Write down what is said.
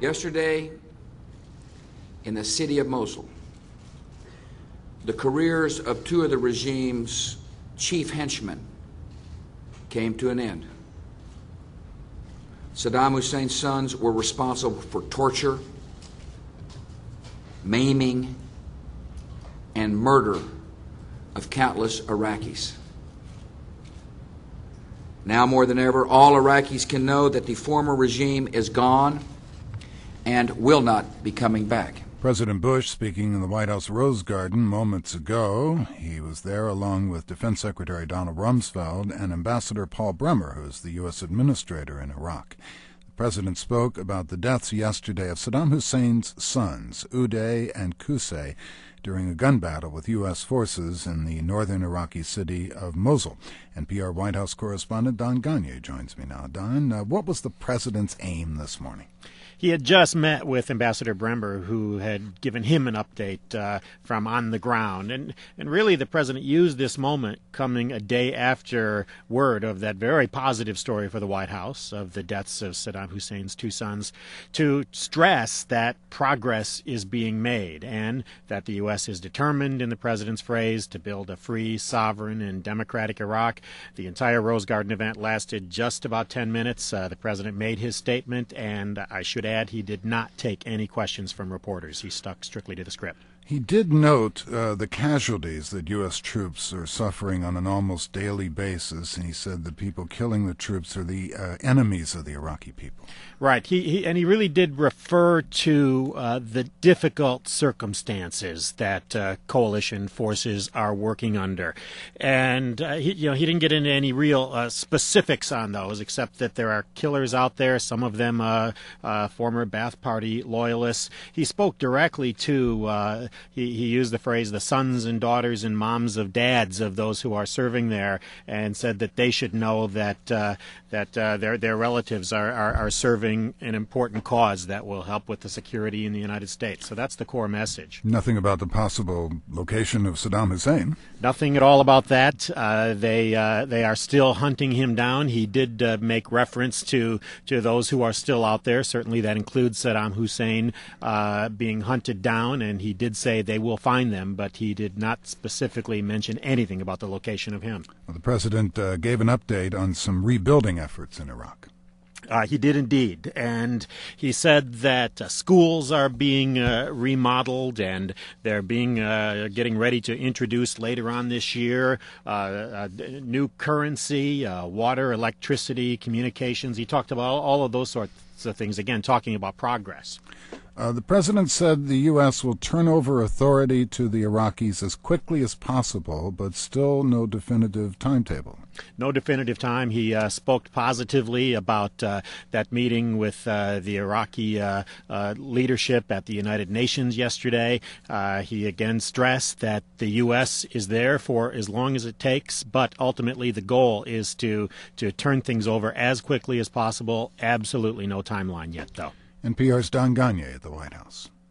Yesterday, in the city of Mosul, the careers of two of the regime's chief henchmen came to an end. Saddam Hussein's sons were responsible for torture, maiming, and murder of countless Iraqis. Now more than ever, all Iraqis can know that the former regime is gone and will not be coming back. President Bush speaking in the White House Rose Garden moments ago. He was there along with Defense Secretary Donald Rumsfeld and Ambassador Paul Bremer, who is the U.S. Administrator in Iraq. The president spoke about the deaths yesterday of Saddam Hussein's sons, Uday and Qusay, during a gun battle with U.S. forces in the northern Iraqi city of Mosul. NPR White House correspondent Don Gagne joins me now. Don, what was the president's aim this morning? He had just met with Ambassador Bremer, who had given him an update from on the ground. And really the president used this moment, coming a day after word of that very positive story for the White House of the deaths of Saddam Hussein's two sons, to stress that progress is being made and that the U.S. is determined, in the president's phrase, to build a free, sovereign, and democratic Iraq. The entire Rose Garden event lasted just about 10 minutes. The president made his statement, and I should add, he did not take any questions from reporters. He stuck strictly to the script. He did note the casualties that U.S. troops are suffering on an almost daily basis, and he said the people killing the troops are the enemies of the Iraqi people. Right. He really did refer to the difficult circumstances that coalition forces are working under, and he didn't get into any real specifics on those, except that there are killers out there. Some of them former Ba'ath Party loyalists. He spoke directly to. He used the phrase, the sons and daughters and moms of dads of those who are serving there, and said that they should know that their relatives are serving an important cause that will help with the security in the United States. So that's the core message. Nothing about the possible location of Saddam Hussein. Nothing at all about that. They are still hunting him down. He did make reference to those who are still out there. Certainly that includes Saddam Hussein being hunted down, and he did say they will find them, but he did not specifically mention anything about the location of him. Well, the president gave an update on some rebuilding efforts in Iraq. He did indeed, and he said that schools are being remodeled, and they're being getting ready to introduce later on this year new currency, water, electricity, communications. He talked about all of those sorts of things, again, talking about progress. The president said the U.S. will turn over authority to the Iraqis as quickly as possible, but still no definitive timetable. No definitive time. He spoke positively about that meeting with the Iraqi leadership at the United Nations yesterday. He again stressed that the U.S. is there for as long as it takes, but ultimately the goal is to turn things over as quickly as possible. Absolutely no timeline yet, though. NPR's Don Gagne at the White House.